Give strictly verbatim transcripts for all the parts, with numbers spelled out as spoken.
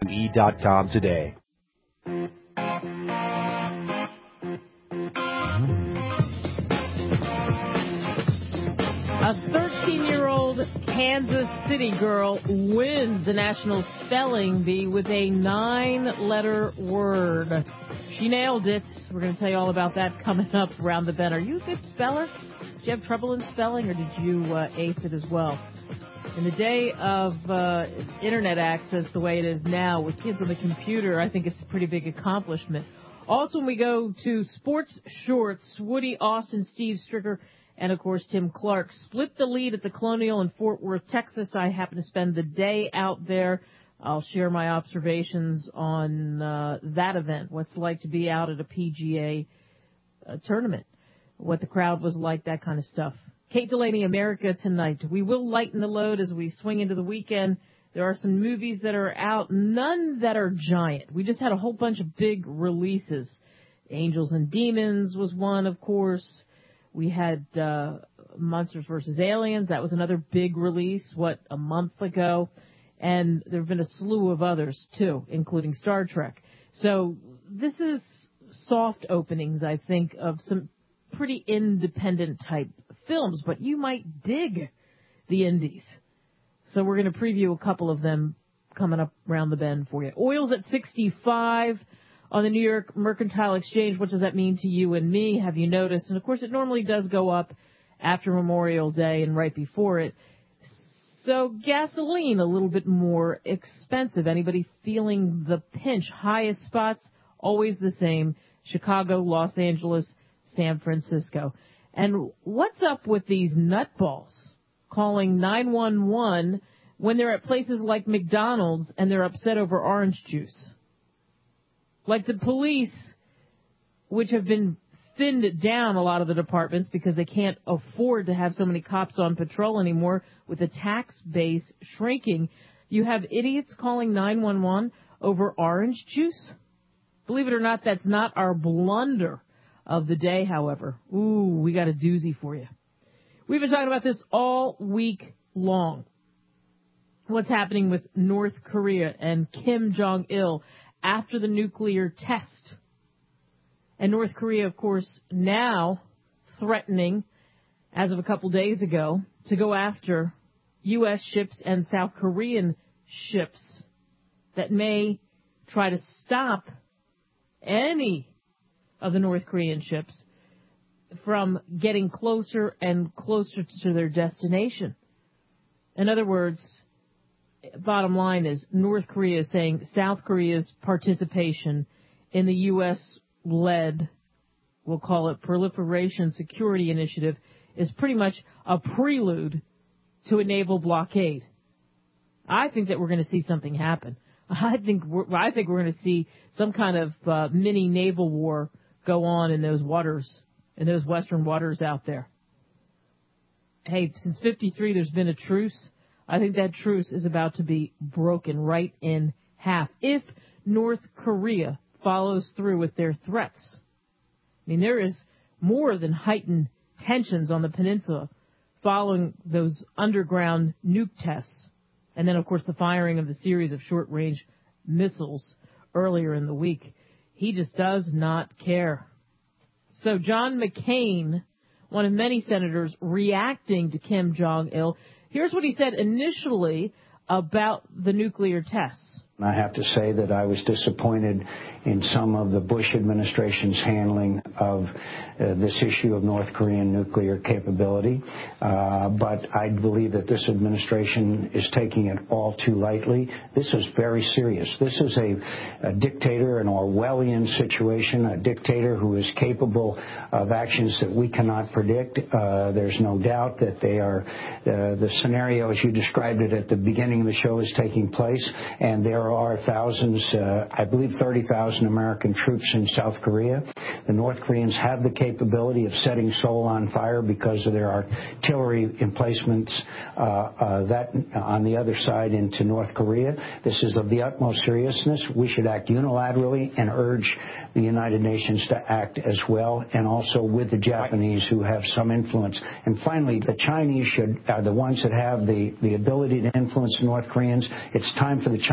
E dot com today. A thirteen-year-old Kansas City girl wins the National Spelling Bee with a nine-letter word. She nailed it. We're going to tell you all about that coming up around the bend. Are you a good speller? Did you have trouble in spelling, or did you uh, ace it as well? In the day of uh, Internet access the way it is now with kids on the computer, I think it's a pretty big accomplishment. Also, when we go to Sports Shorts, Woody Austin, Steve Stricker, and, of course, Tim Clark split the lead at the Colonial in Fort Worth, Texas. I happen to spend the day out there. I'll share my observations on uh, that event, what's it like to be out at a P G A uh, tournament, what the crowd was like, that kind of stuff. Kate Delaney, America Tonight. We will lighten the load as we swing into the weekend. There are some movies that are out, none that are giant. We just had a whole bunch of big releases. Angels and Demons was one, of course. We had uh, Monsters versus Aliens. That was another big release, what, a month ago. And there have been a slew of others, too, including Star Trek. So this is soft openings, I think, of some pretty independent-type films. But you might dig the indies. So we're going to preview a couple of them coming up around the bend for you. Oil's at sixty-five. On the New York Mercantile Exchange. What does that mean to you and me? Have you noticed? And, of course, it normally does go up after Memorial Day and right before it. So gasoline, a little bit more expensive. Anybody feeling the pinch? Highest spots, always the same. Chicago, Los Angeles, San Francisco. And what's up with these nutballs calling nine one one when they're at places like McDonald's and they're upset over orange juice? Like the police, which have been thinned down a lot of the departments because they can't afford to have so many cops on patrol anymore with the tax base shrinking. You have idiots calling nine one one over orange juice. Believe it or not, that's not our blunder of the day, however. Ooh, we got a doozy for you. We've been talking about this all week long. What's happening with North Korea and Kim Jong-il after the nuclear test. And North Korea, of course, now threatening, as of a couple days ago, to go after U S ships and South Korean ships that may try to stop any of the North Korean ships from getting closer and closer to their destination. In other words, bottom line is North Korea is saying South Korea's participation in the U S-led, we'll call it Proliferation Security Initiative, is pretty much a prelude to a naval blockade. I think that we're going to see something happen. I think we're, I think we're going to see some kind of uh, mini naval war go on in those waters, in those western waters out there. Hey, since fifty-three, there's been a truce. I think that truce is about to be broken right in half if North Korea follows through with their threats. I mean, there is more than heightened tensions on the peninsula following those underground nuke tests. And then, of course, the firing of the series of short-range missiles earlier in the week. He just does not care. So John McCain, one of many senators reacting to Kim Jong-il, here's what he said initially about the nuclear tests. I have to say that I was disappointed in some of the Bush administration's handling of uh, this issue of North Korean nuclear capability. Uh, but I believe that this administration is taking it all too lightly. This is very serious. This is a, a dictator, an Orwellian situation, a dictator who is capable of actions that we cannot predict. Uh, there's no doubt that they are, uh, the scenario as you described it at the beginning of the show is taking place, and there are thousands, uh, I believe thirty thousand American troops in South Korea. The North Koreans have the capability of setting Seoul on fire because of their artillery emplacements uh, uh, that on the other side into North Korea. This is of the utmost seriousness. We should act unilaterally and urge the United Nations to act as well, and also with the Japanese who have some influence. And finally, the Chinese should are the ones that have the, the ability to influence the North Koreans. It's time for the Chinese to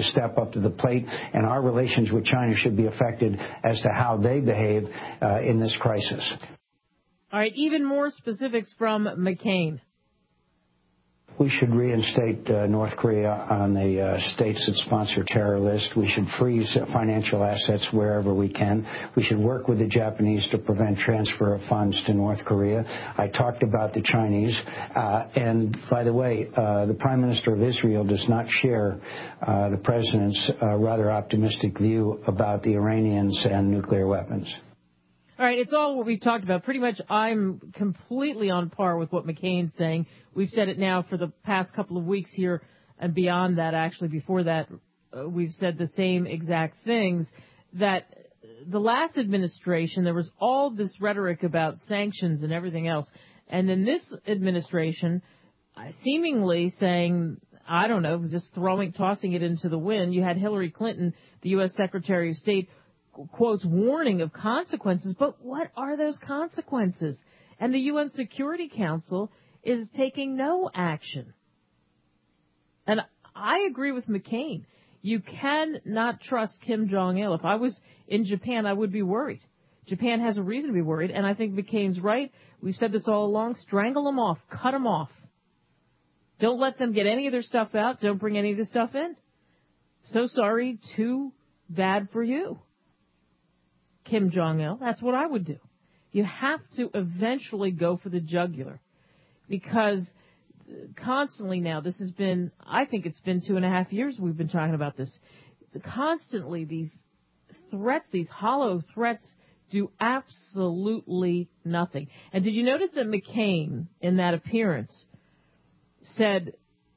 to step up to the plate, and our relations with China should be affected as to how they behave uh, in this crisis. All right, even more specifics from McCain. We should reinstate uh, North Korea on the uh, states that sponsor terror list. We should freeze uh, financial assets wherever we can. We should work with the Japanese to prevent transfer of funds to North Korea. I talked about the Chinese. Uh, and, by the way, uh, the Prime Minister of Israel does not share uh, the President's uh, rather optimistic view about the Iranians and nuclear weapons. All right, it's all what we've talked about. Pretty much I'm completely on par with what McCain's saying. We've said it now for the past couple of weeks here, and beyond that, actually, before that, uh, we've said the same exact things, that the last administration, there was all this rhetoric about sanctions and everything else, and then this administration uh, seemingly saying, I don't know, just throwing, tossing it into the wind. You had Hillary Clinton, the U S Secretary of State, quotes, warning of consequences. But what are those consequences? And the U N Security Council is taking no action. And I agree with McCain. You cannot trust Kim Jong-il. If I was in Japan, I would be worried. Japan has a reason to be worried, and I think McCain's right. We've said this all along. Strangle them off. Cut them off. Don't let them get any of their stuff out. Don't bring any of the stuff in. So sorry. Too bad for you, Kim Jong-il. That's what I would do. You have to eventually go for the jugular, because constantly now, this has been, I think it's been two and a half years we've been talking about this. Constantly these threats, these hollow threats, do absolutely nothing. And did you notice that McCain, in that appearance, said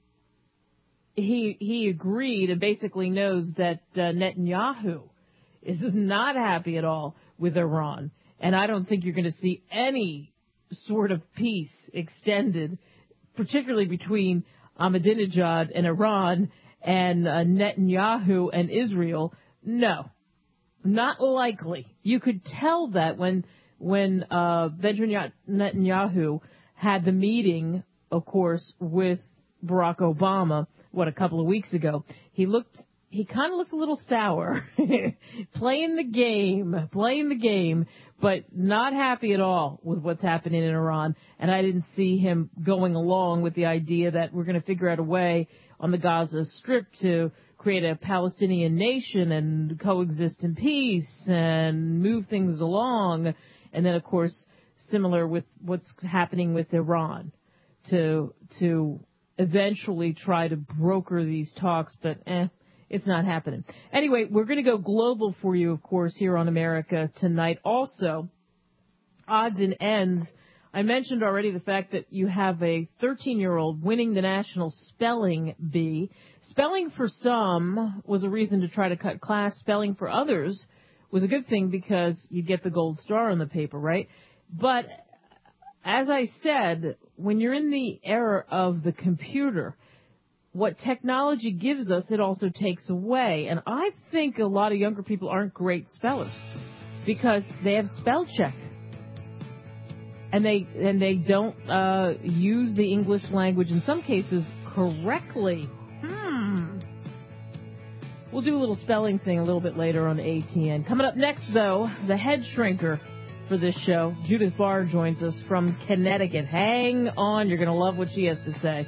he he agreed and basically knows that uh, Netanyahu is not happy at all with Iran. And I don't think you're going to see any sort of peace extended, particularly between Ahmadinejad and Iran and uh, Netanyahu and Israel. No, not likely. You could tell that when when uh, Benjamin Netanyahu had the meeting, of course, with Barack Obama, what, a couple of weeks ago. He looked... He kind of looked a little sour, playing the game, playing the game, but not happy at all with what's happening in Iran. And I didn't see him going along with the idea that we're going to figure out a way on the Gaza Strip to create a Palestinian nation and coexist in peace and move things along. And then, of course, similar with what's happening with Iran, to to eventually try to broker these talks, but eh. It's not happening. Anyway, we're going to go global for you, of course, here on America Tonight. Also, odds and ends. I mentioned already the fact that you have a thirteen-year-old winning the National Spelling Bee. Spelling for some was a reason to try to cut class. Spelling for others was a good thing because you get the gold star on the paper, right? But as I said, when you're in the era of the computer, what technology gives us, it also takes away. And I think a lot of younger people aren't great spellers because they have spell check. And they and they don't uh, use the English language, in some cases, correctly. Hmm. We'll do a little spelling thing a little bit later on A T N. Coming up next, though, the head shrinker for this show, Judith Barr, joins us from Connecticut. Hang on. You're going to love what she has to say.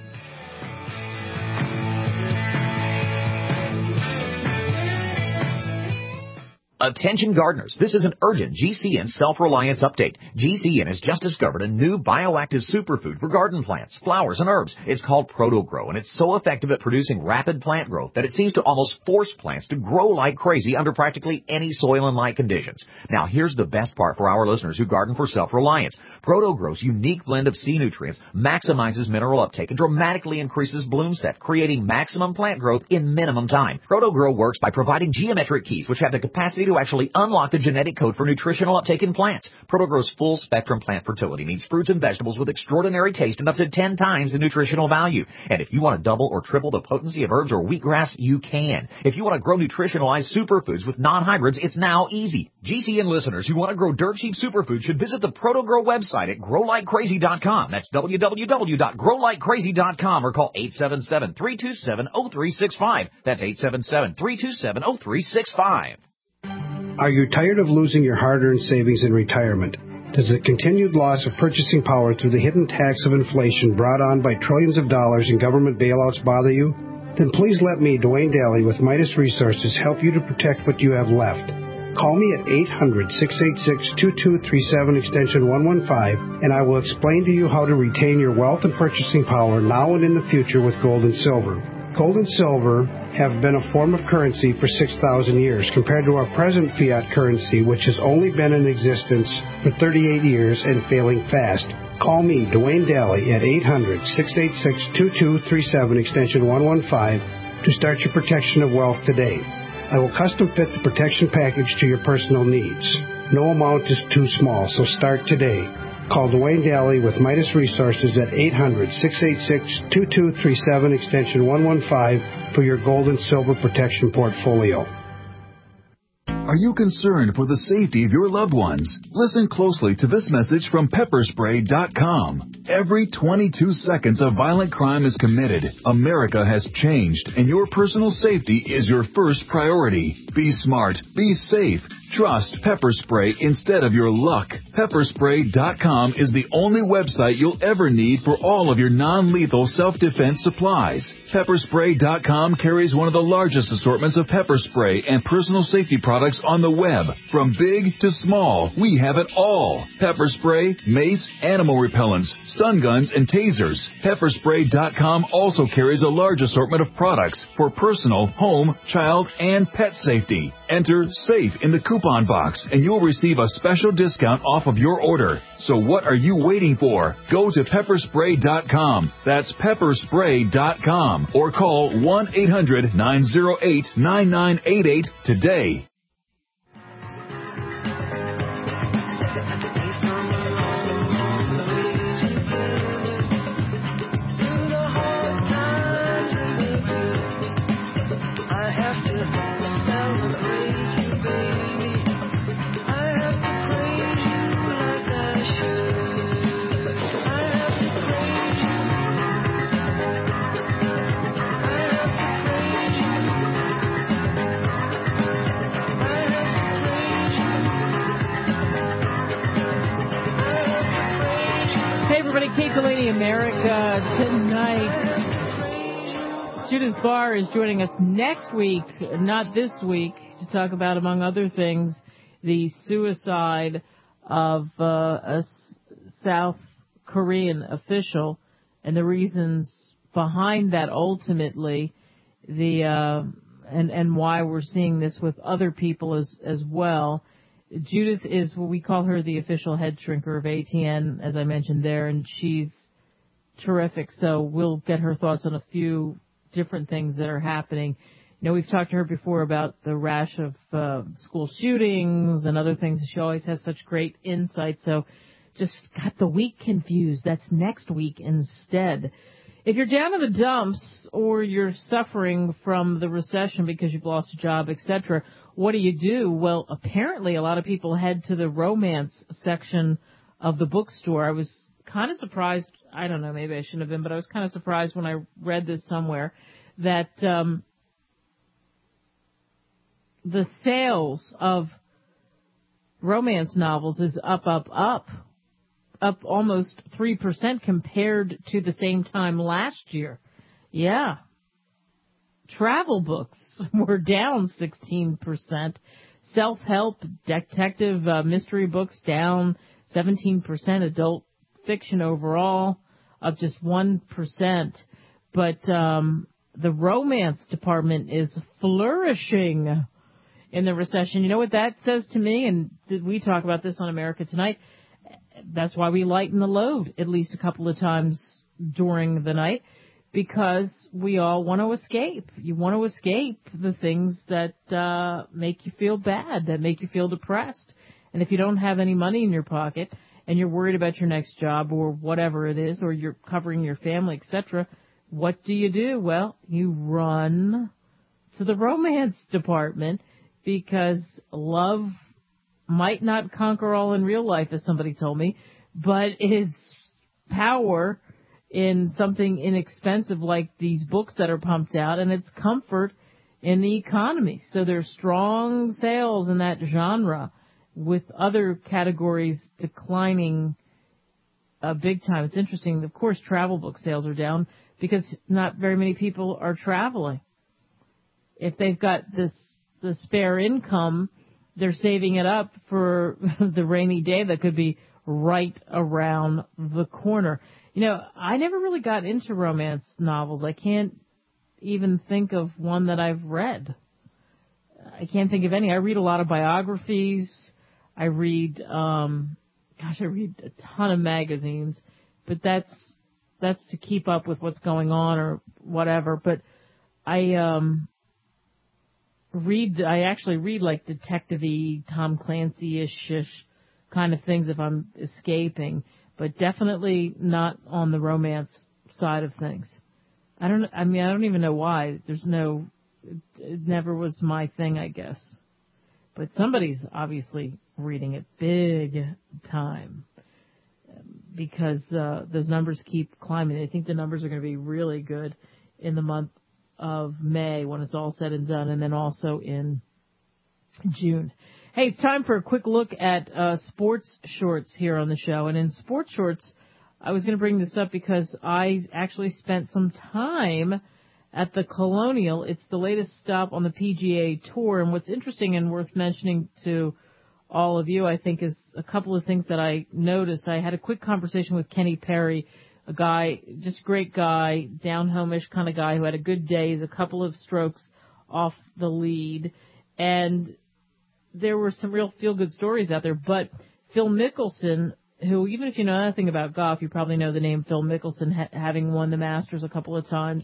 Attention gardeners, this is an urgent G C N self-reliance update. G C N has just discovered a new bioactive superfood for garden plants, flowers, and herbs. It's called ProtoGrow, and it's so effective at producing rapid plant growth that it seems to almost force plants to grow like crazy under practically any soil and light conditions. Now, here's the best part for our listeners who garden for self-reliance. ProtoGrow's unique blend of sea nutrients maximizes mineral uptake and dramatically increases bloom set, creating maximum plant growth in minimum time. ProtoGrow works by providing geometric keys which have the capacity to actually unlock the genetic code for nutritional uptake in plants. ProtoGrow's full-spectrum plant fertility means fruits and vegetables with extraordinary taste and up to ten times the nutritional value. And if you want to double or triple the potency of herbs or wheatgrass, you can. If you want to grow nutritionalized superfoods with non-hybrids, it's now easy. G C N listeners who want to grow dirt-cheap superfoods should visit the ProtoGrow website at grow like crazy dot com. That's w w w dot grow like crazy dot com or call eight seven seven, three two seven, zero three six five. That's eight seven seven, three two seven, zero three six five. Are you tired of losing your hard-earned savings in retirement? Does the continued loss of purchasing power through the hidden tax of inflation brought on by trillions of dollars in government bailouts bother you? Then please let me, Dwayne Daly with Midas Resources, help you to protect what you have left. Call me at eight hundred, six eight six, two two three seven, extension one one five, and I will explain to you how to retain your wealth and purchasing power now and in the future with gold and silver. Gold and silver have been a form of currency for six thousand years compared to our present fiat currency, which has only been in existence for thirty-eight years and failing fast. Call me, Dwayne Daly, at eight hundred, six eight six, two two three seven, extension one one five, to start your protection of wealth today. I will custom fit the protection package to your personal needs. No amount is too small, so start today. Call Dwayne Daly with Midas Resources at eight hundred, six eight six, two two three seven, extension one one five for your gold and silver protection portfolio. Are you concerned for the safety of your loved ones? Listen closely to this message from pepper spray dot com. Every twenty-two seconds a violent crime is committed. America has changed, and your personal safety is your first priority. Be smart. Be safe. Trust Pepper Spray instead of your luck. pepper spray dot com is the only website you'll ever need for all of your non-lethal self-defense supplies. pepper spray dot com carries one of the largest assortments of pepper spray and personal safety products on the web. From big to small, we have it all. Pepper spray, mace, animal repellents, stun guns, and tasers. pepper spray dot com also carries a large assortment of products for personal, home, child, and pet safety. Enter SAFE in the coupon box, and you'll receive a special discount off of your order. So what are you waiting for? Go to pepper spray dot com. That's pepper spray dot com. Or call one eight hundred, nine oh eight, nine nine eight eight today. Kate Delaney, America Tonight. Judith Barr is joining us next week, not this week, to talk about, among other things, the suicide of uh, a South Korean official and the reasons behind that ultimately, the uh, and and why we're seeing this with other people as as well. Judith is what we call her the official head shrinker of A T N, as I mentioned there, and she's terrific. So we'll get her thoughts on a few different things that are happening. You know, we've talked to her before about the rash of uh, school shootings and other things. She always has such great insight. So just got the week confused. That's next week instead. If you're down in the dumps or you're suffering from the recession because you've lost a job, et cetera, what do you do? Well, apparently a lot of people head to the romance section of the bookstore. I was kind of surprised. I don't know, maybe I shouldn't have been, but I was kind of surprised when I read this somewhere that um, the sales of romance novels is up, up, up. Up almost three percent compared to the same time last year. Yeah. Travel books were down sixteen percent. Self-help, detective, uh, mystery books down seventeen percent. Adult fiction overall up just one percent. But um, the romance department is flourishing in the recession. You know what that says to me? And did we talk about this on America Tonight? That's why we lighten the load at least a couple of times during the night, because we all want to escape. You want to escape the things that uh, make you feel bad, that make you feel depressed. And if you don't have any money in your pocket and you're worried about your next job or whatever it is, or you're covering your family, et cetera, what do you do? Well, you run to the romance department because love might not conquer all in real life, as somebody told me, but its power in something inexpensive like these books that are pumped out, and its comfort in the economy. So there's strong sales in that genre, with other categories declining uh, big time. It's interesting. Of course, travel book sales are down because not very many people are traveling. If they've got this the spare income, they're saving it up for the rainy day that could be right around the corner. You know, I never really got into romance novels. I can't even think of one that I've read. I can't think of any. I read a lot of biographies. I read, um, gosh, I read a ton of magazines, but that's, that's to keep up with what's going on or whatever. But I, um, read, I actually read like detective-y, Tom Clancy-ish kind of things if I'm escaping, but definitely not on the romance side of things. I don't, I mean, I don't even know why. There's no, it, it never was my thing, I guess. But somebody's obviously reading it big time because uh, those numbers keep climbing. I think the numbers are going to be really good in the month of May when it's all said and done, and then also in June. Hey, it's time for a quick look at uh, sports shorts here on the show. And in sports shorts, I was going to bring this up because I actually spent some time at the Colonial. It's the latest stop on the P G A Tour. And what's interesting and worth mentioning to all of you, I think, is a couple of things that I noticed. I had a quick conversation with Kenny Perry, a guy, just a great guy, down-home-ish kind of guy who had a good day. He's a couple of strokes off the lead. And there were some real feel-good stories out there. But Phil Mickelson, who, even if you know nothing about golf, you probably know the name Phil Mickelson, ha- having won the Masters a couple of times,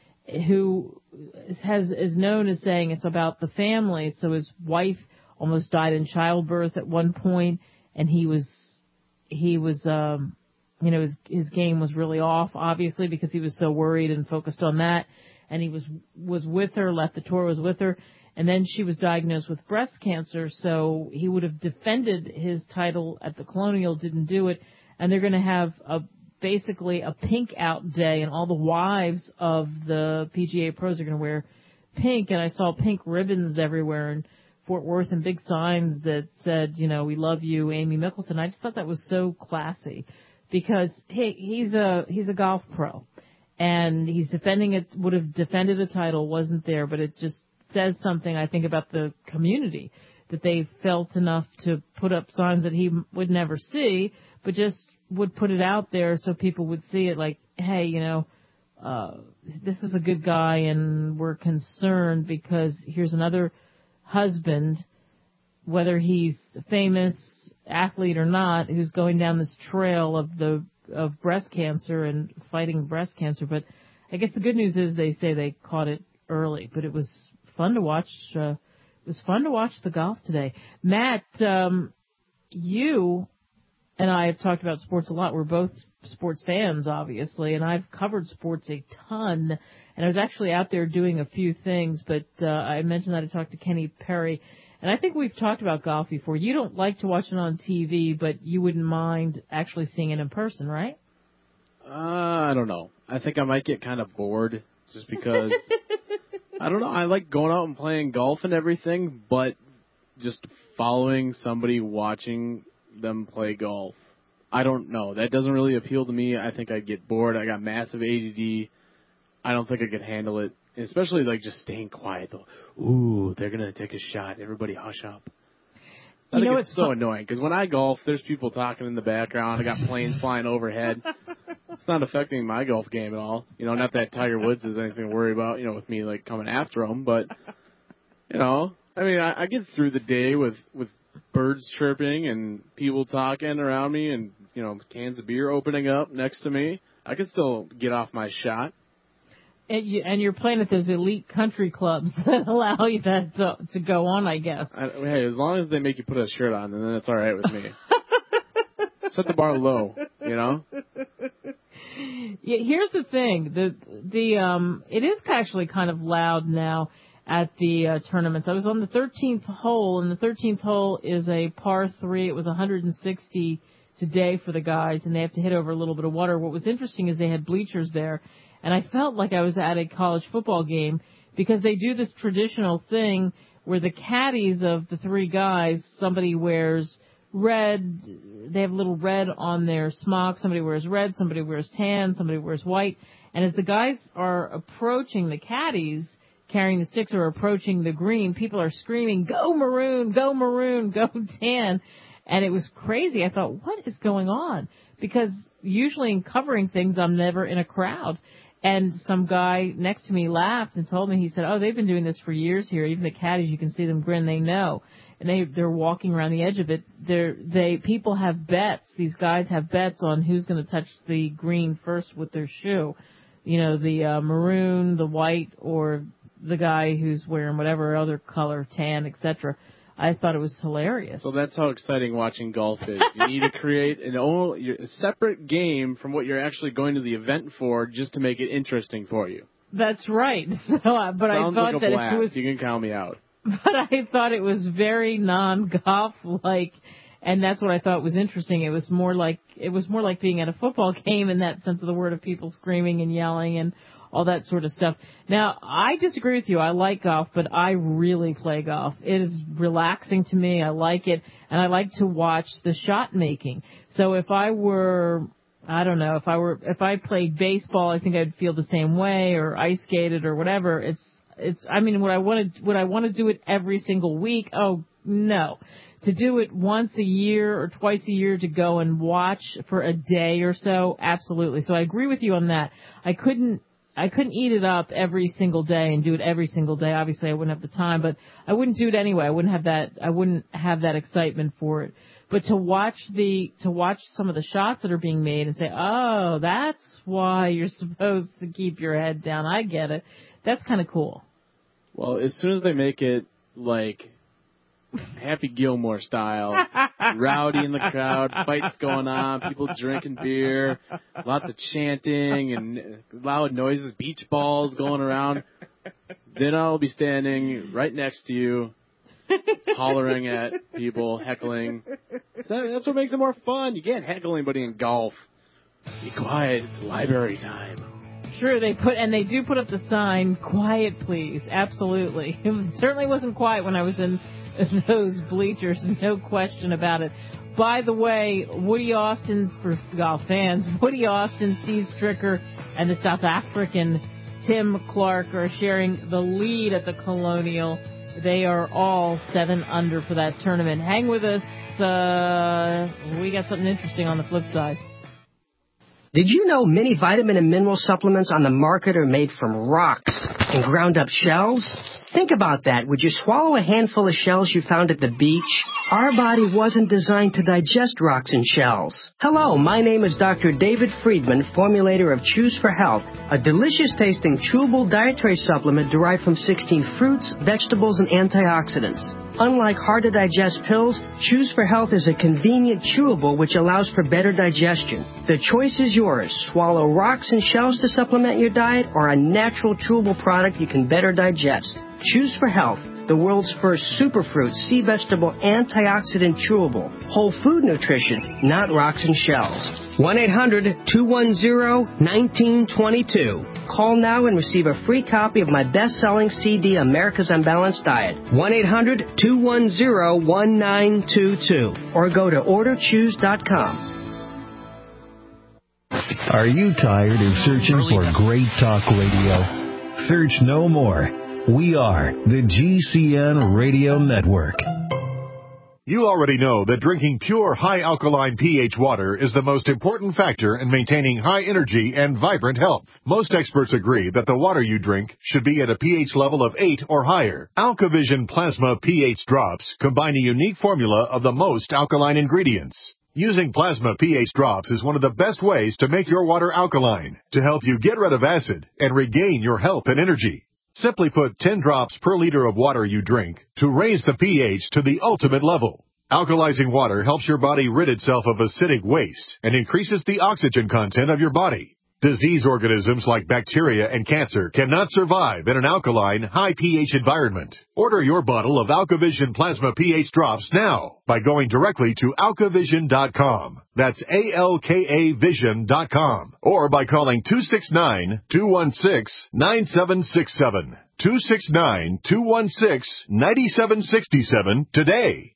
who has is known as saying it's about the family. So his wife almost died in childbirth at one point, and he was, he was, um, you know, his, his game was really off, obviously, because he was so worried and focused on that. And he was, was with her, left the tour, was with her. And then she was diagnosed with breast cancer. So he would have defended his title at the Colonial, didn't do it. And they're going to have a, basically a pink out day, and all the wives of the P G A pros are going to wear pink. And I saw pink ribbons everywhere in Fort Worth and big signs that said, you know, we love you, Amy Mickelson. I just thought that was so classy because, hey, he's a, he's a golf pro and he's defending it, would have defended a title, wasn't there, but it just says something, I think, about the community, that they felt enough to put up signs that he would never see, but just would put it out there so people would see it like, hey, you know, uh, this is a good guy and we're concerned because here's another husband, whether he's a famous athlete or not, who's going down this trail of the of breast cancer and fighting breast cancer. But I guess the good news is they say they caught it early, but it was fun to watch. Uh, it was fun to watch the golf today. Matt, um, you and I have talked about sports a lot. We're both sports fans, obviously, and I've covered sports a ton. And I was actually out there doing a few things, but uh, I mentioned that I talked to Kenny Perry. And I think we've talked about golf before. You don't like to watch it on T V, but you wouldn't mind actually seeing it in person, right? Uh, I don't know. I think I might get kind of bored just because, I don't know, I like going out and playing golf and everything, but just following somebody watching them play golf, I don't know. That doesn't really appeal to me. I think I'd get bored. I got massive A D D. I don't think I could handle it, especially like just staying quiet. Ooh, they're going to take a shot. Everybody hush up. I you think know, it's, it's so fun- annoying because when I golf, there's people talking in the background. I got planes flying overhead. It's not affecting my golf game at all. You know, not that Tiger Woods is anything to worry about, you know, with me like coming after him. But, you know, I mean, I, I get through the day with, with birds chirping and people talking around me and, you know, cans of beer opening up next to me. I can still get off my shot. And, you, and you're playing at those elite country clubs that allow you that to, to go on, I guess. I, hey, as long as they make you put a shirt on, then it's all right with me. Set the bar low, you know? Yeah, here's the thing. The the um it is actually kind of loud now at the uh, tournaments. I was on the thirteenth hole, and the thirteenth hole is a par three. It was one hundred sixty today for the guys, and they have to hit over a little bit of water. What was interesting is they had bleachers there, and I felt like I was at a college football game because they do this traditional thing where the caddies of the three guys, somebody wears red, they have a little red on their smock, somebody wears red, somebody wears tan, somebody wears white, and as the guys are approaching the caddies, carrying the sticks or approaching the green, people are screaming, go maroon, go maroon, go tan, and it was crazy. I thought, what is going on? Because usually in covering things, I'm never in a crowd. And some guy next to me laughed and told me, he said, oh, they've been doing this for years here. Even the caddies, you can see them grin, they know. And they, they're walking around the edge of it. They're, they, people have bets. These guys have bets on who's going to touch the green first with their shoe. You know, the uh, maroon, the white, or the guy who's wearing whatever other color, tan, et cetera. I thought it was hilarious. So that's how exciting watching golf is. You need to create an old, a separate game from what you're actually going to the event for, just to make it interesting for you. That's right. So, uh, but Sounds I thought like a that blast. it was. You can count me out. But I thought it was very non-golf like, and that's what I thought was interesting. It was more like it was more like being at a football game in that sense of the word, of people screaming and yelling and all that sort of stuff. Now, I disagree with you. I like golf, but I really play golf. It is relaxing to me. I like it, and I like to watch the shot making. So if I were, I don't know, if I were, if I played baseball, I think I'd feel the same way, or ice skated or whatever. It's, it's, I mean, would I want to, would I want to do it every single week? Oh, no. To do it once a year or twice a year to go and watch for a day or so, absolutely. So I agree with you on that. I couldn't, I couldn't eat it up every single day and do it every single day. Obviously, I wouldn't have the time, but I wouldn't do it anyway. I wouldn't have that. I wouldn't have that excitement for it. But to watch the to watch some of the shots that are being made and say, "Oh, that's why you're supposed to keep your head down." I get it. That's kind of cool. Well, as soon as they make it like Happy Gilmore style, rowdy in the crowd, fights going on, people drinking beer, lots of chanting and loud noises, beach balls going around, then I'll be standing right next to you, hollering at people, heckling. That's what makes it more fun. You can't heckle anybody in golf. Be quiet. It's library time. True, they put and they do put up the sign, "Quiet, please." Absolutely. It certainly wasn't quiet when I was in those bleachers, no question about it. By the way, Woody Austin, for golf fans, Woody Austin, Steve Stricker, and the South African Tim Clark are sharing the lead at the Colonial. They are all seven under for that tournament. Hang with us. Uh, we got something interesting on the flip side. Did you know many vitamin and mineral supplements on the market are made from rocks and ground up shells? Think about that. Would you swallow a handful of shells you found at the beach? Our body wasn't designed to digest rocks and shells. Hello, my name is Doctor David Friedman, formulator of Choose for Health, a delicious tasting chewable dietary supplement derived from sixteen fruits, vegetables, and antioxidants. Unlike hard-to-digest pills, Choose for Health is a convenient chewable which allows for better digestion. The choice is yours. Swallow rocks and shells to supplement your diet, or a natural chewable product you can better digest. Choose for Health, the world's first superfruit, sea vegetable, antioxidant chewable. Whole food nutrition, not rocks and shells. one eight hundred two one zero one nine two two. Call now and receive a free copy of my best-selling C D, America's Unbalanced Diet. one eight hundred two one zero one nine two two. Or go to order choose dot com. Are you tired of searching for great talk radio? Search no more. We are the G C N Radio Network. You already know that drinking pure, high-alkaline pH water is the most important factor in maintaining high energy and vibrant health. Most experts agree that the water you drink should be at a pH level of eight or higher. AlkaVision Plasma pH drops combine a unique formula of the most alkaline ingredients. Using plasma pH drops is one of the best ways to make your water alkaline to help you get rid of acid and regain your health and energy. Simply put ten drops per liter of water you drink to raise the pH to the ultimate level. Alkalizing water helps your body rid itself of acidic waste and increases the oxygen content of your body. Disease organisms like bacteria and cancer cannot survive in an alkaline, high pH environment. Order your bottle of AlkaVision Plasma pH Drops now by going directly to alkavision dot com. That's A L K A vision dot com. Or by calling two six nine, two one six, nine seven six seven. two six nine, two one six, nine seven six seven today.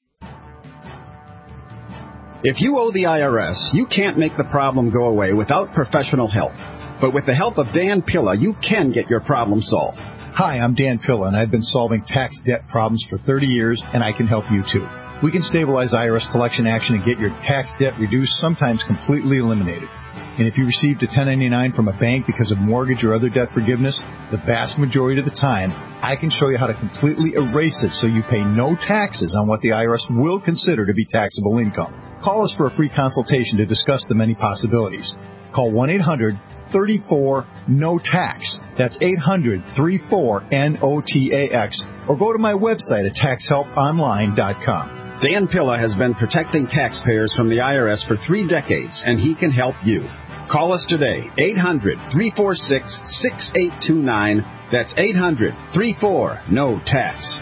If you owe the I R S, you can't make the problem go away without professional help. But with the help of Dan Pilla, you can get your problem solved. Hi, I'm Dan Pilla, and I've been solving tax debt problems for thirty years, and I can help you too. We can stabilize I R S collection action and get your tax debt reduced, sometimes completely eliminated. And if you received a ten ninety-nine from a bank because of mortgage or other debt forgiveness, the vast majority of the time, I can show you how to completely erase it so you pay no taxes on what the I R S will consider to be taxable income. Call us for a free consultation to discuss the many possibilities. Call one eight hundred, three four, N O T A X. That's eight hundred, three four, N O T A X. Or go to my website at tax help online dot com. Dan Pilla has been protecting taxpayers from the I R S for three decades, and he can help you. Call us today, eight hundred, three four six, six eight two nine. That's eight hundred, three four, N O T A X.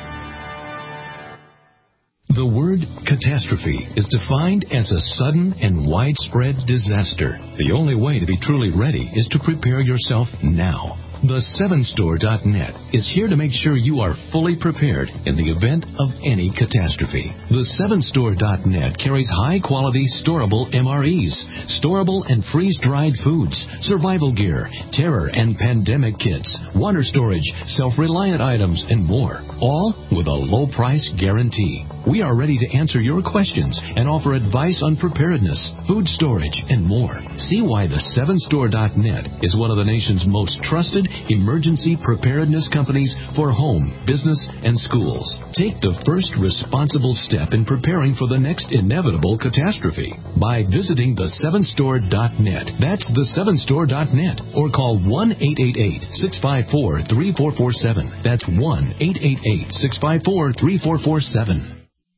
The word catastrophe is defined as a sudden and widespread disaster. The only way to be truly ready is to prepare yourself now. The seven store dot net is here to make sure you are fully prepared in the event of any catastrophe. The seven store dot net carries high-quality, storable M R Es, storable and freeze-dried foods, survival gear, terror and pandemic kits, water storage, self-reliant items, and more, all with a low-price guarantee. We are ready to answer your questions and offer advice on preparedness, food storage, and more. See why the seven store dot net is one of the nation's most trusted emergency preparedness companies for home, business, and schools. Take the first responsible step in preparing for the next inevitable catastrophe by visiting the seven store dot net. That's the seven store dot net. Or call one eight eight eight, six five four, three four four seven. That's one eight eight eight, six five four, three four four seven.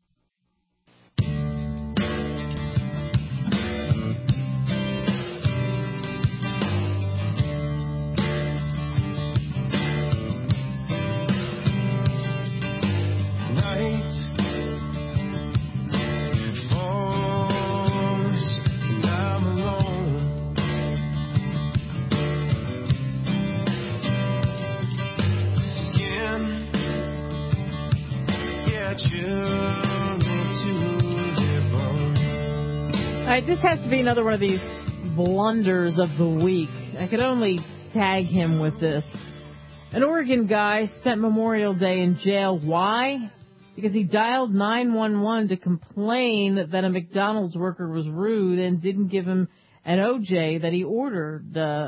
This has to be another one of these blunders of the week. I could only tag him with this. An Oregon guy spent Memorial Day in jail. Why? Because he dialed nine one one to complain that a McDonald's worker was rude and didn't give him an O J that he ordered. Uh,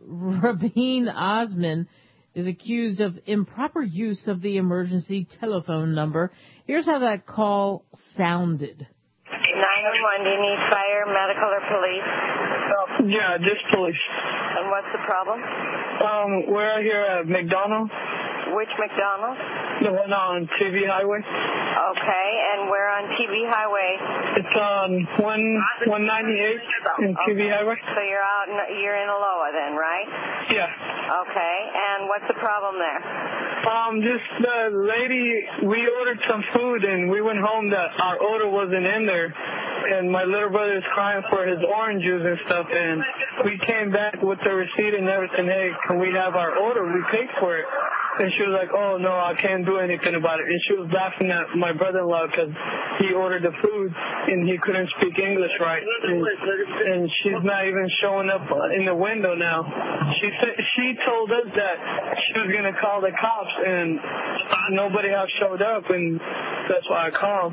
Rabin Osman is accused of improper use of the emergency telephone number. Here's how that call sounded. nine one one, do you need fire, medical, or police? Yeah, just police. And what's the problem? Um, we're here at McDonald's. Which McDonald's? The one on T V Highway. Okay, and where on T V Highway? It's on one one ninety eight in T V okay. Highway. So you're out in you're in Aloha then, right? Yeah. Okay, and what's the problem there? Um, just the lady, we ordered some food and we went home that our order wasn't in there. And my little brother is crying for his orange juice and stuff. And we came back with the receipt and everything. Hey, can we have our order? We paid for it. And she was like, oh, no, I can't do anything about it. And she was laughing at my brother-in-law because he ordered the food and he couldn't speak English right. And, and she's not even showing up in the window now. She said she told us that she was going to call the cops and nobody has showed up, and that's why I called.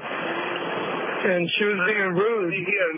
And she was being rude.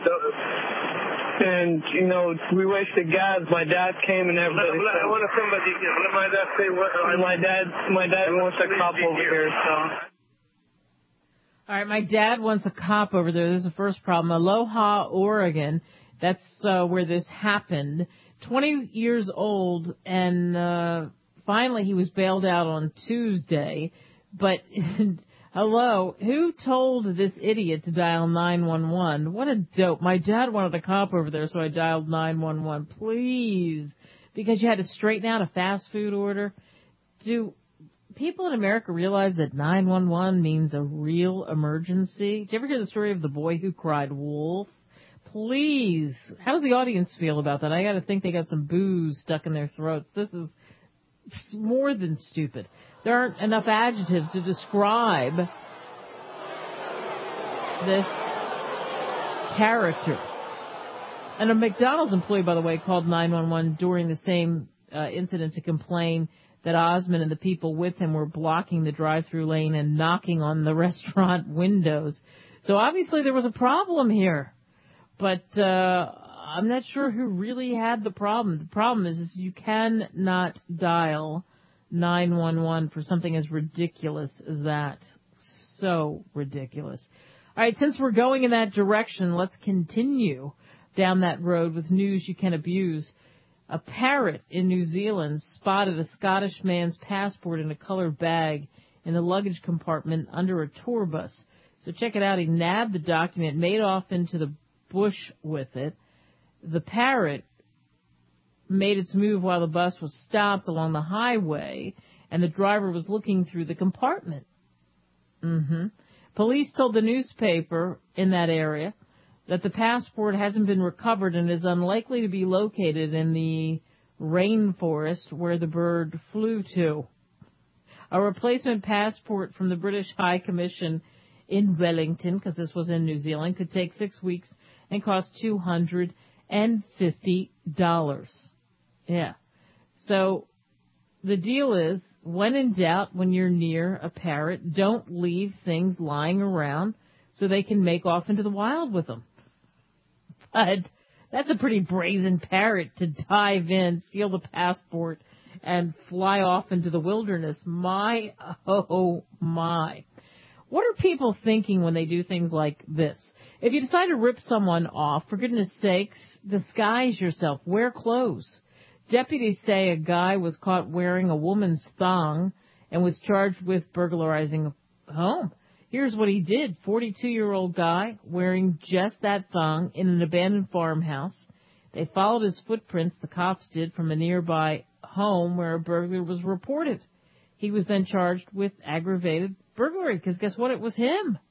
And, you know, we wasted gas. My dad came and everybody. I want somebody, let my dad say what. My dad, my dad wants a cop over here, so. All right, my dad wants a cop over there. There's the first problem. Aloha, Oregon. That's uh, where this happened. twenty years old, and uh, finally he was bailed out on Tuesday. But, hello, who told this idiot to dial nine one one? What a dope. My dad wanted a cop over there, so I dialed nine one one. Please. Because you had to straighten out a fast food order. Do people in America realize that nine one one means a real emergency? Did you ever hear the story of the boy who cried wolf? Please. How does the audience feel about that? I got to think they got some booze stuck in their throats. This is more than stupid. There aren't enough adjectives to describe this character. And a McDonald's employee, by the way, called nine one one during the same uh, incident to complain that Osmond and the people with him were blocking the drive-through lane and knocking on the restaurant windows. So obviously there was a problem here. But uh, I'm not sure who really had the problem. The problem is, is you cannot dial nine one one for something as ridiculous as that. So ridiculous. All right, since we're going in that direction, let's continue down that road with news you can abuse. A parrot in New Zealand spotted a Scottish man's passport in a colored bag in the luggage compartment under a tour bus. So check it out. He nabbed the document, made off into the bush with it. The parrot made its move while the bus was stopped along the highway, and the driver was looking through the compartment. Mm-hmm. Police told the newspaper in that area that the passport hasn't been recovered and is unlikely to be located in the rainforest where the bird flew to. A replacement passport from the British High Commission in Wellington, because this was in New Zealand, could take six weeks and cost two hundred fifty dollars. Yeah. So the deal is, when in doubt, when you're near a parrot, don't leave things lying around so they can make off into the wild with them. But that's a pretty brazen parrot to dive in, steal the passport, and fly off into the wilderness. My, oh my. What are people thinking when they do things like this? If you decide to rip someone off, for goodness sakes, disguise yourself. Wear clothes. Deputies say a guy was caught wearing a woman's thong and was charged with burglarizing a home. Here's what he did. forty-two-year-old guy wearing just that thong in an abandoned farmhouse. They followed his footprints, the cops did, from a nearby home where a burglar was reported. He was then charged with aggravated burglary, because guess what? It was him.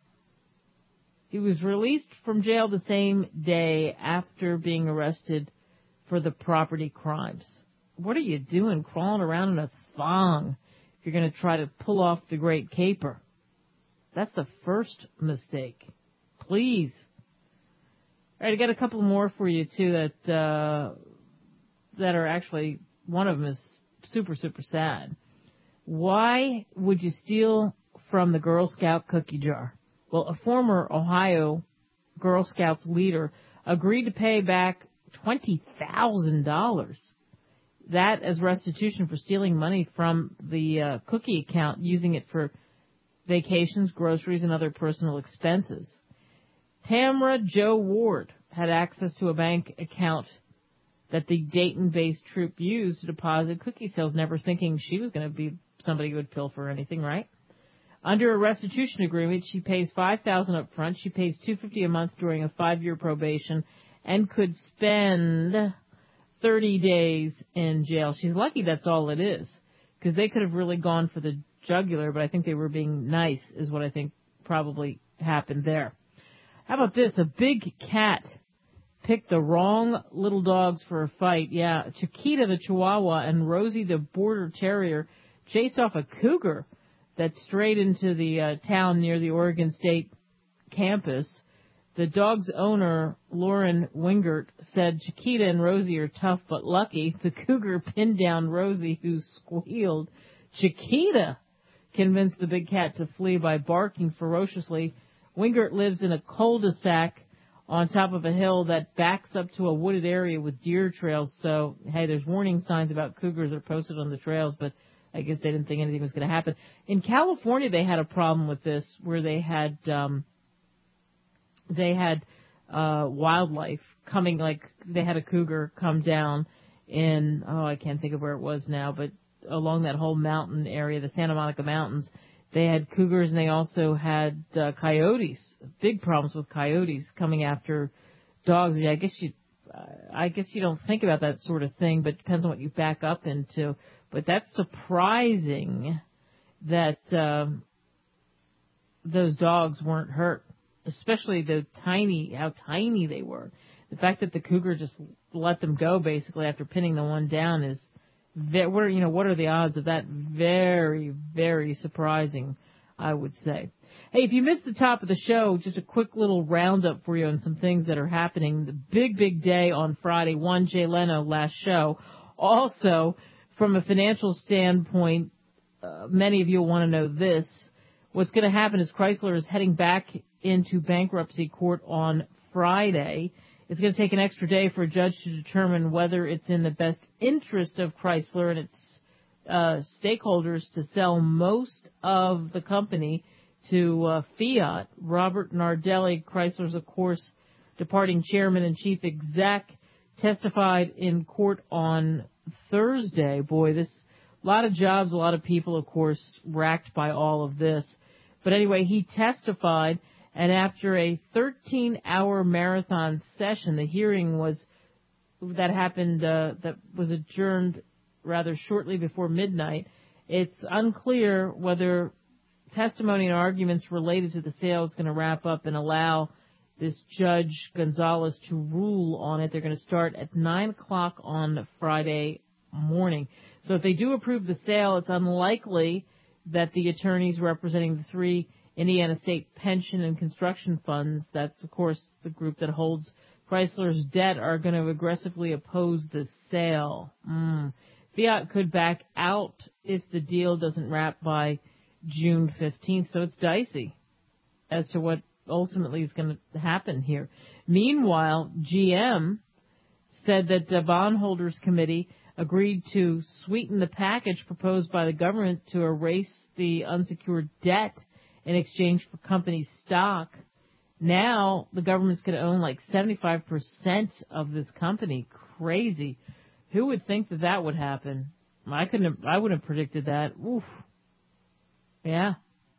He was released from jail the same day after being arrested for the property crimes. What are you doing crawling around in a thong if you're going to try to pull off the Great Caper? That's the first mistake. Please. All right, I got a couple more for you, too, that uh, that are actually, one of them is super, super sad. Why would you steal from the Girl Scout cookie jar? Well, a former Ohio Girl Scouts leader agreed to pay back twenty thousand dollars. That as restitution for stealing money from the uh, cookie account, using it for vacations, groceries, and other personal expenses. Tamra Jo Ward had access to a bank account that the Dayton-based troop used to deposit cookie sales, never thinking she was going to be somebody who would pilfer anything, right? Under a restitution agreement, she pays five thousand dollars up front. She pays two hundred fifty dollars a month during a five-year probation and could spend thirty days in jail. She's lucky that's all it is, because they could have really gone for the jugular, but I think they were being nice is what I think probably happened there. How about this? A big cat picked the wrong little dogs for a fight. Yeah, Chiquita the Chihuahua and Rosie the Border Terrier chased off a cougar that strayed into the uh, town near the Oregon State campus. The dog's owner, Lauren Wingert, said Chiquita and Rosie are tough but lucky. The cougar pinned down Rosie, who squealed. Chiquita convinced the big cat to flee by barking ferociously. Wingert lives in a cul-de-sac on top of a hill that backs up to a wooded area with deer trails. So, hey, there's warning signs about cougars that are posted on the trails, but I guess they didn't think anything was going to happen. In California, they had a problem with this where they had um, they had uh, wildlife coming, like they had a cougar come down in, oh, I can't think of where it was now, but along that whole mountain area, the Santa Monica Mountains. They had cougars, and they also had uh, coyotes. Big problems with coyotes coming after dogs. I guess you, uh, I guess you don't think about that sort of thing, but it depends on what you back up into. But that's surprising that uh, those dogs weren't hurt, especially the tiny, how tiny they were. The fact that the cougar just let them go basically after pinning the one down is. What are, you know, what are the odds of that? Very, very surprising, I would say. Hey, if you missed the top of the show, just a quick little roundup for you on some things that are happening. The big, big day on Friday, one Jay Leno, last show. Also, from a financial standpoint, uh, many of you will want to know this. What's going to happen is Chrysler is heading back into bankruptcy court on Friday. It's going to take an extra day for a judge to determine whether it's in the best interest of Chrysler and its uh, stakeholders to sell most of the company to uh, Fiat. Robert Nardelli, Chrysler's, of course, departing chairman and chief exec, testified in court on Thursday. Boy, this a lot of jobs, a lot of people, of course, racked by all of this. But anyway, he testified. And after a thirteen-hour marathon session, the hearing was that happened uh, that was adjourned rather shortly before midnight. It's unclear whether testimony and arguments related to the sale is going to wrap up and allow this Judge Gonzalez to rule on it. They're going to start at nine o'clock on Friday morning. So if they do approve the sale, it's unlikely that the attorneys representing the three Indiana State Pension and Construction Funds, that's, of course, the group that holds Chrysler's debt, are going to aggressively oppose the sale. Mm. Fiat could back out if the deal doesn't wrap by June fifteenth, so it's dicey as to what ultimately is going to happen here. Meanwhile, G M said that the bondholders committee agreed to sweeten the package proposed by the government to erase the unsecured debt in exchange for company stock. Now the government's going to own like seventy-five percent of this company. Crazy. Who would think that that would happen? I couldn't have, I wouldn't have predicted that. Oof. Yeah.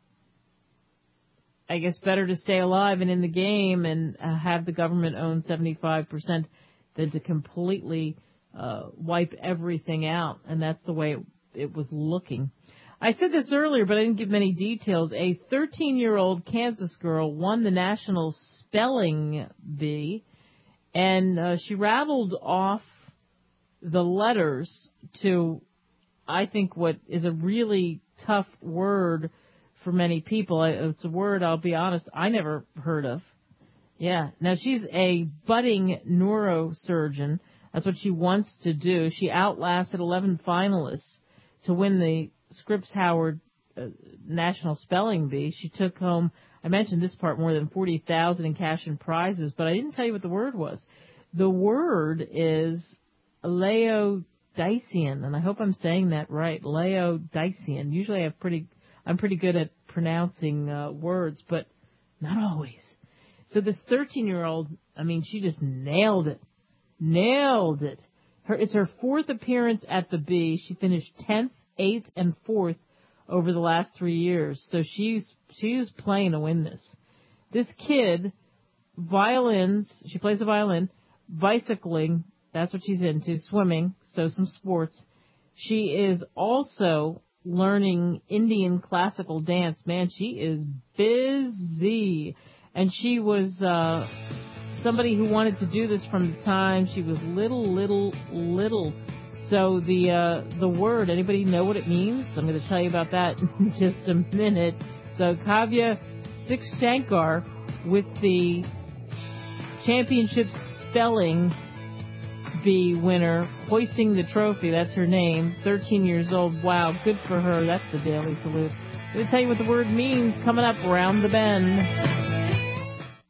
I guess better to stay alive and in the game and uh, have the government own seventy-five percent than to completely uh, wipe everything out. And that's the way it, it was looking. I said this earlier, but I didn't give many details. A thirteen-year-old Kansas girl won the National Spelling Bee, and uh, she rattled off the letters to, I think, what is a really tough word for many people. It's a word, I'll be honest, I never heard of. Yeah. Now, she's a budding neurosurgeon. That's what she wants to do. She outlasted eleven finalists to win the Scripps Howard uh, National Spelling Bee. She took home, I mentioned this part, more than forty thousand dollars in cash and prizes, but I didn't tell you what the word was. The word is Laodicean, and I hope I'm saying that right. Laodicean. Usually I have pretty, I'm pretty good at pronouncing uh, words, but not always. So this thirteen-year-old, I mean, she just nailed it. Nailed it. Her, it's her fourth appearance at the Bee. She finished tenth, eighth, and fourth over the last three years. So she's she's playing to win this. This kid, violins, she plays the violin, bicycling, that's what she's into, swimming, so some sports. She is also learning Indian classical dance. Man, she is busy. And she was uh, somebody who wanted to do this from the time she was little, little, little. So the uh, the word, anybody know what it means? I'm going to tell you about that in just a minute. So Kavya Sikh-Shankar with the championship spelling bee winner, hoisting the trophy. That's her name, thirteen years old. Wow, good for her. That's the daily salute. I'm going to tell you what the word means coming up around the bend.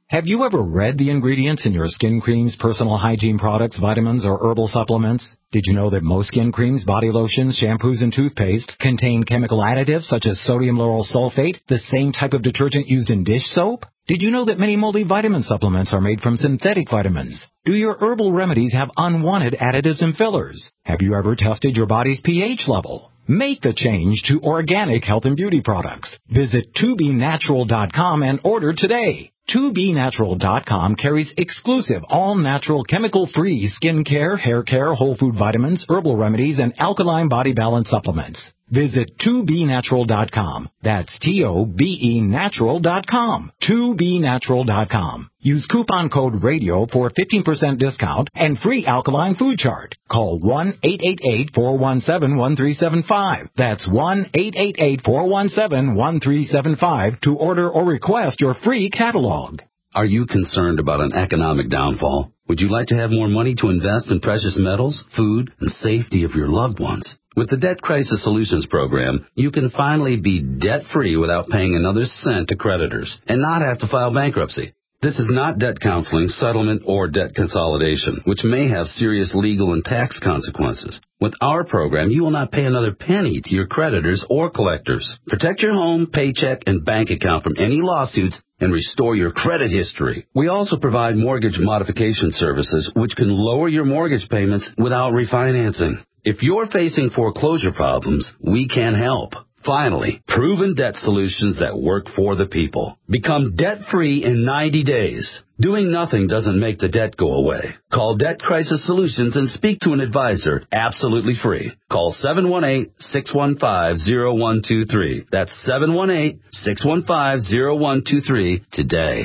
Have you ever read the ingredients in your skin creams, personal hygiene products, vitamins, or herbal supplements? Did you know that most skin creams, body lotions, shampoos, and toothpaste contain chemical additives such as sodium lauryl sulfate, the same type of detergent used in dish soap? Did you know that many multivitamin supplements are made from synthetic vitamins? Do your herbal remedies have unwanted additives and fillers? Have you ever tested your body's pH level? Make the change to organic health and beauty products. Visit two b natural dot com and order today. two b natural dot com carries exclusive, all-natural, chemical-free skincare, hair care, whole food vitamins, herbal remedies, and alkaline body balance supplements. Visit two b natural dot com. That's T O B E natural dot com. two b natural dot com. Use coupon code RADIO for a fifteen percent discount and free alkaline food chart. Call one eight eight eight, four one seven, one three seven five. That's one eight eight eight, four one seven, one three seven five to order or request your free catalog. Are you concerned about an economic downfall? Would you like to have more money to invest in precious metals, food, and safety of your loved ones? With the Debt Crisis Solutions Program, you can finally be debt-free without paying another cent to creditors and not have to file bankruptcy. This is not debt counseling, settlement, or debt consolidation, which may have serious legal and tax consequences. With our program, you will not pay another penny to your creditors or collectors. Protect your home, paycheck, and bank account from any lawsuits and restore your credit history. We also provide mortgage modification services, which can lower your mortgage payments without refinancing. If you're facing foreclosure problems, we can help. Finally, proven debt solutions that work for the people. Become debt-free in ninety days. Doing nothing doesn't make the debt go away. Call Debt Crisis Solutions and speak to an advisor absolutely free. Call seven one eight, six one five, zero one two three. That's seven one eight, six one five, zero one two three today.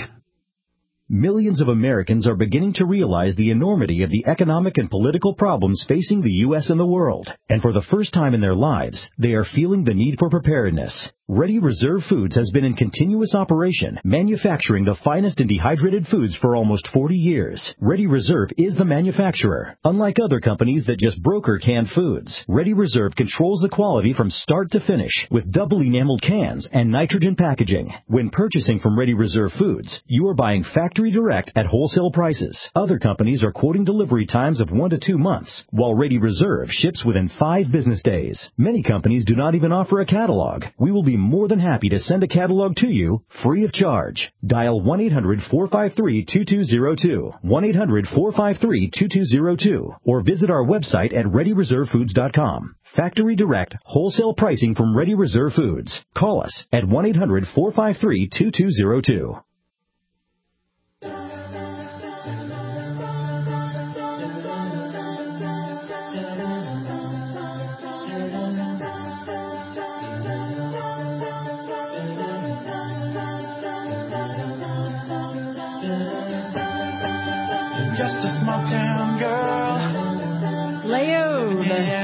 Millions of Americans are beginning to realize the enormity of the economic and political problems facing the U S and the world. And for the first time in their lives, they are feeling the need for preparedness. Ready Reserve Foods has been in continuous operation, manufacturing the finest in dehydrated foods for almost forty years. Ready Reserve is the manufacturer. Unlike other companies that just broker canned foods, Ready Reserve controls the quality from start to finish with double enameled cans and nitrogen packaging. When purchasing from Ready Reserve Foods, you are buying factory direct at wholesale prices. Other companies are quoting delivery times of one to two months, while Ready Reserve ships within five business days. Many companies do not even offer a catalog. We will be more than happy to send a catalog to you free of charge. Dial one eight hundred, four five three, two two zero two, one eight hundred, four five three, two two zero two, or visit our website at ready reserve foods dot com. Factory direct, wholesale pricing from Ready Reserve Foods. Call us at one eight hundred, four five three, two two zero two. Just a small town girl. Leo,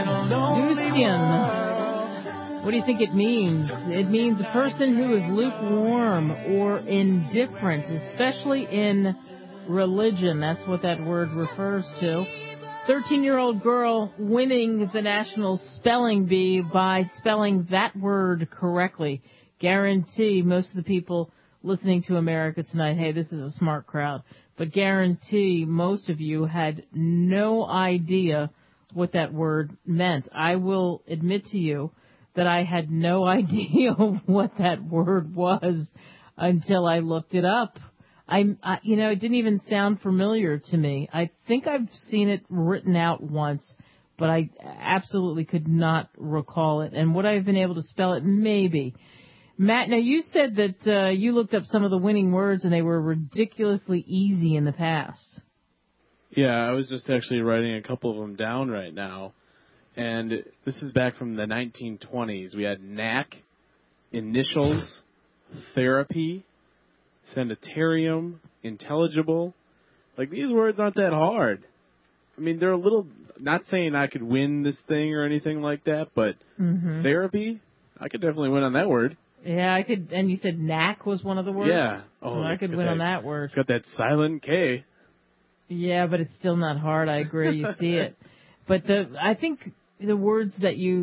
Lucian. What do you think it means? It means a person who is lukewarm or indifferent, especially in religion. That's what that word refers to. thirteen-year-old girl winning the National Spelling Bee by spelling that word correctly. Guarantee most of the people listening to America Tonight, hey, this is a smart crowd, but guarantee most of you had no idea what that word meant. I will admit to you that I had no idea what that word was until I looked it up. I, I, you know, it didn't even sound familiar to me. I think I've seen it written out once, but I absolutely could not recall it. And would I have been able to spell it? Maybe. Matt, now you said that uh, you looked up some of the winning words and they were ridiculously easy in the past. Yeah, I was just actually writing a couple of them down right now. And this is back from the nineteen twenties. We had N A C, initials, therapy, sanitarium, intelligible. Like, these words aren't that hard. I mean, they're a little, not saying I could win this thing or anything like that, but Mm-hmm. therapy, I could definitely win on that word. Yeah, I could, and you said N A C was one of the words? Yeah. Oh, well, I it's could got win that- on that word. It's got that silent K. Yeah, but it's still not hard. I agree. You see it. But the I think the words that you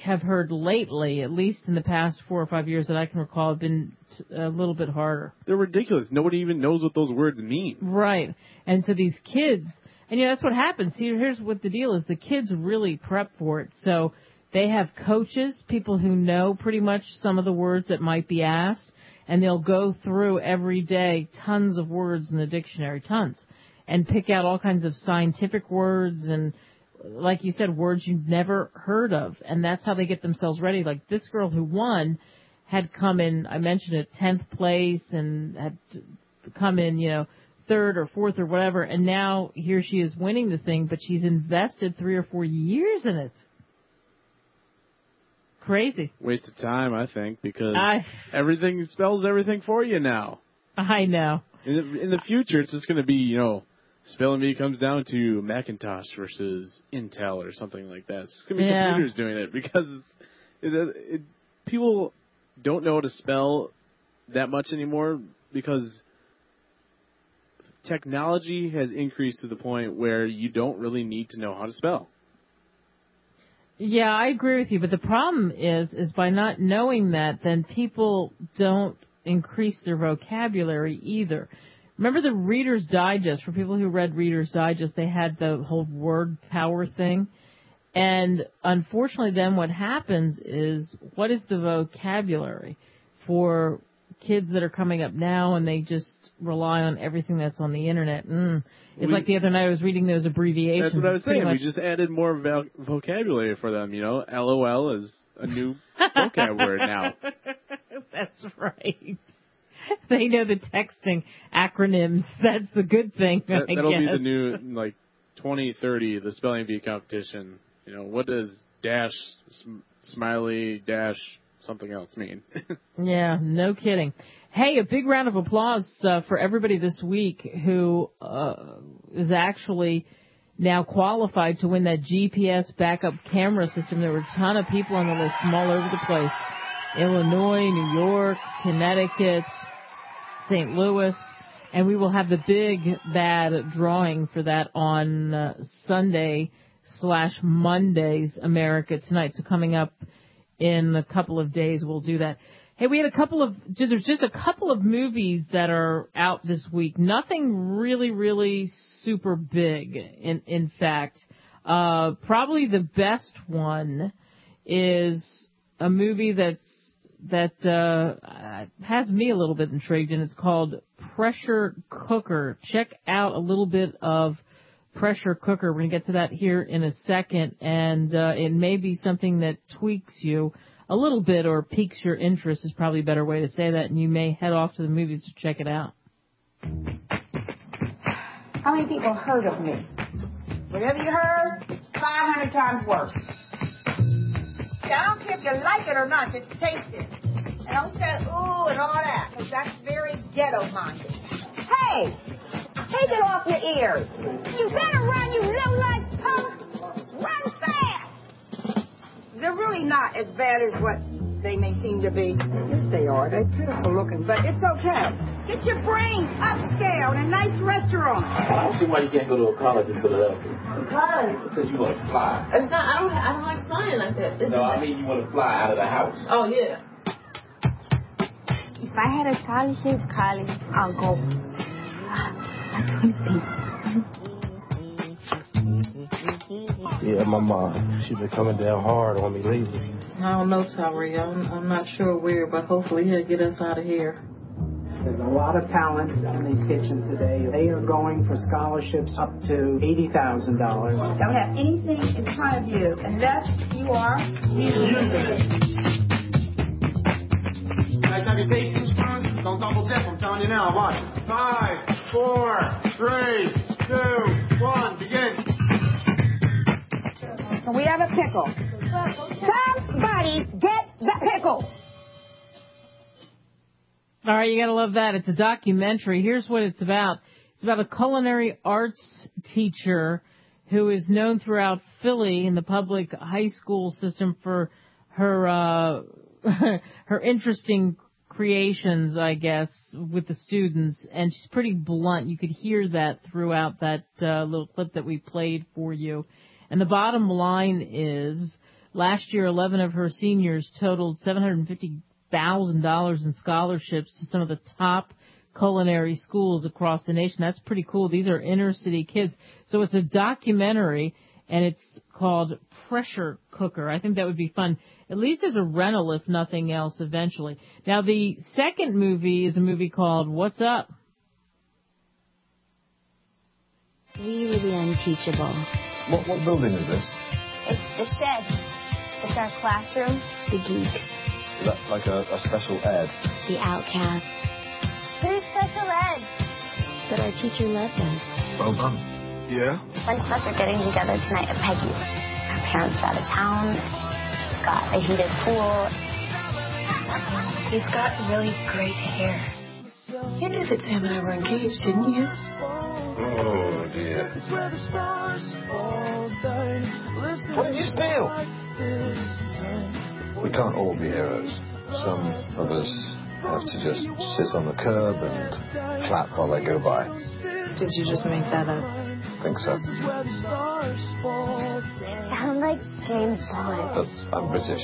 have heard lately, at least in the past four or five years that I can recall, have been a little bit harder. They're ridiculous. Nobody even knows what those words mean. Right. And so these kids, and you know, that's what happens. See, here's what the deal is. The kids really prep for it. So they have coaches, people who know pretty much some of the words that might be asked, and they'll go through every day tons of words in the dictionary, tons, and pick out all kinds of scientific words and, like you said, words you've never heard of. And that's how they get themselves ready. Like this girl who won had come in, I mentioned it, tenth place and had come in, you know, third or fourth or whatever. And now here she is winning the thing, but she's invested three or four years in it. Crazy. Waste of time, I think, because I, everything spells everything for you now. I know. In the, in the future, it's just going to be, you know, spelling bee comes down to Macintosh versus Intel or something like that. It's going to be yeah. computers doing it because it's, it, it, people don't know how to spell that much anymore because technology has increased to the point where you don't really need to know how to spell. Yeah, I agree with you, but the problem is, is by not knowing that, then people don't increase their vocabulary either. Remember the Reader's Digest? For people who read Reader's Digest, they had the whole word power thing. And unfortunately then what happens is, what is the vocabulary for kids that are coming up now and they just rely on everything that's on the Internet? Mm. It's we, like the other night I was reading those abbreviations. That's what I was saying. Much... We just added more vo- vocabulary for them, you know. L O L is a new vocab word now. That's right. They know the texting acronyms. That's the good thing, that, I That'll guess. be the new, like, twenty thirty, the spelling bee competition. You know, what does dash, sm- smiley, dash, something else mean? Yeah, no kidding. Hey, a big round of applause uh, for everybody this week who uh, is actually now qualified to win that G P S backup camera system. There were a ton of people on the list from all over the place. Illinois, New York, Connecticut, Saint Louis. And we will have the big bad drawing for that on uh, Sunday slash Monday's America Tonight. So coming up in a couple of days, we'll do that. Hey, we had a couple of, there's just a couple of movies that are out this week. Nothing really, really super big, in, in fact. Uh, probably the best one is a movie that's, that, uh, has me a little bit intrigued, and it's called Pressure Cooker. Check out a little bit of Pressure Cooker. We're going to get to that here in a second, and, uh, it may be something that tweaks you a little bit or piques your interest is probably a better way to say that, and you may head off to the movies to check it out. How many people heard of me? Whatever you heard, five hundred times worse. See, I don't care if you like it or not, just taste it. And don't say, ooh, and all that, because that's very ghetto-minded. Hey, take it off your ears. You better run, you low-life punk. Run fast. They're really not as bad as what they may seem to be. Yes, they are. They're pitiful looking, but it's okay. Get your brain upscale in a nice restaurant. I don't see why you can't go to a college in Philadelphia. Because? Because you want to fly. It's not, I don't, I don't like flying like that. It's no, I mean you want to fly out of the house. Oh, yeah. If I had a scholarship to college, I'll go. I couldn't be. Yeah, my mom. She's been coming down hard on me lately. I don't know, Tyree. I'm, I'm not sure where, but hopefully he'll get us out of here. There's a lot of talent in these kitchens today. They are going for scholarships up to eighty thousand dollars. Don't have anything in front of you unless you are music. Guys, have your tasting spoons? Don't double dip. I'm telling you now. Watch. Five, four, three, two, one. Begin. Can we have a pickle? Somebody get the pickle. All right, you gotta love that. It's a documentary. Here's what it's about. It's about a culinary arts teacher who is known throughout Philly in the public high school system for her uh her interesting creations, I guess, with the students. And she's pretty blunt. You could hear that throughout that uh, little clip that we played for you. And the bottom line is Last year, eleven of her seniors totaled seven hundred fifty thousand dollars in scholarships to some of the top culinary schools across the nation. That's pretty cool. These are inner city kids. So it's a documentary, and it's called Pressure Cooker. I think that would be fun, at least as a rental, if nothing else, eventually. Now, the second movie is a movie called What's Up? Really unteachable. What, what building is this? It's the shed. It's our classroom. The geek. Is that like a, a special ed? The outcast. Who's special ed? But our teacher loved us. Well done. Yeah? A bunch of us are getting together tonight at Peggy's. Our parents are out of town. He's got a heated pool. He's got really great hair. You knew that Sam and I were engaged, didn't you? Oh, dear. What did you steal? We can't all be heroes. Some of us have to just sit on the curb and clap while they go by. Did you just make that up? I think so. You sound like James Bond. But I'm British.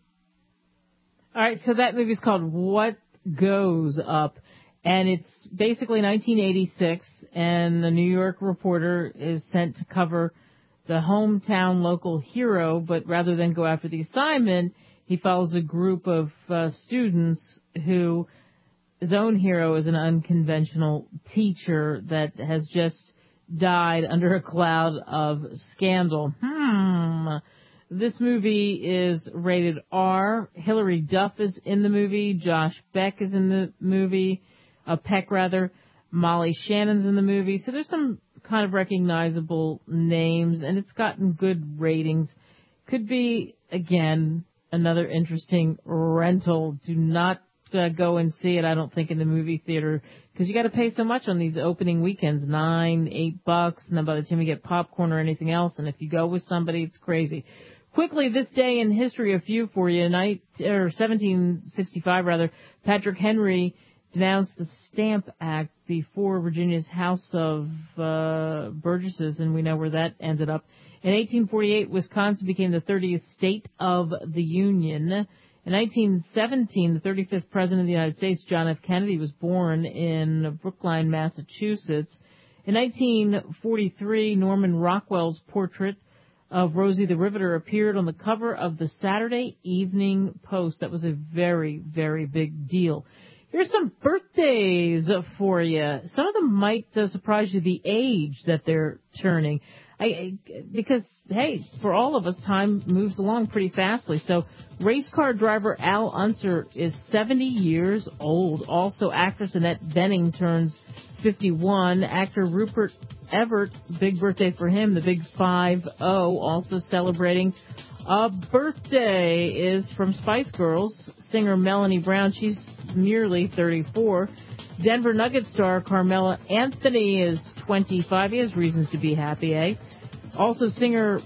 All right, so that movie's called What Goes Up, and it's basically nineteen eighty-six, and the New York reporter is sent to cover the hometown local hero, but rather than go after the assignment, he follows a group of uh, students who, his own hero is an unconventional teacher that has just died under a cloud of scandal. Hmm. This movie is rated R. Hilary Duff is in the movie. Josh Beck is in the movie. Uh, Peck, rather. Molly Shannon's in the movie. So there's some kind of recognizable names, and it's gotten good ratings. Could be, again, another interesting rental. Do not uh, go and see it, I don't think, in the movie theater, because you got to pay so much on these opening weekends, nine, eight bucks, and then by the time you get popcorn or anything else, and if you go with somebody, it's crazy. Quickly, this day in history, a few for you. Night, or seventeen sixty-five, rather, Patrick Henry denounced the Stamp Act before Virginia's House of uh, Burgesses, and we know where that ended up. In eighteen forty-eight, Wisconsin became the thirtieth state of the Union. In nineteen seventeen, the thirty-fifth President of the United States, John F. Kennedy, was born in Brookline, Massachusetts. In nineteen forty-three, Norman Rockwell's portrait of Rosie the Riveter appeared on the cover of the Saturday Evening Post. That was a very, very big deal. Here's some birthdays for you. Some of them might uh, surprise you, the age that they're turning. I, I, because, hey, for all of us, time moves along pretty fastly. So race car driver Al Unser is seventy years old. Also, actress Annette Bening turns fifty-one. Actor Rupert Everett, big birthday for him, the big five oh, also celebrating a birthday, is from Spice Girls. Singer Melanie Brown, she's nearly thirty-four. Denver Nuggets star Carmelo Anthony is twenty-five. He has reasons to be happy, eh? Also, singer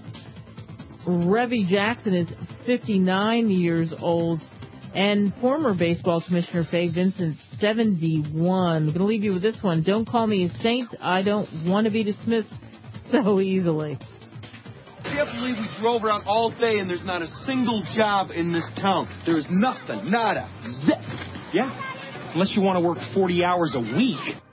Revy Jackson is fifty-nine years old. And former baseball commissioner Fay Vincent, seventy-one. I'm going to leave you with this one. Don't call me a saint. I don't want to be dismissed so easily. I can't believe we drove around all day and there's not a single job in this town. There is nothing, nada, zip. Yeah, unless you want to work forty hours a week.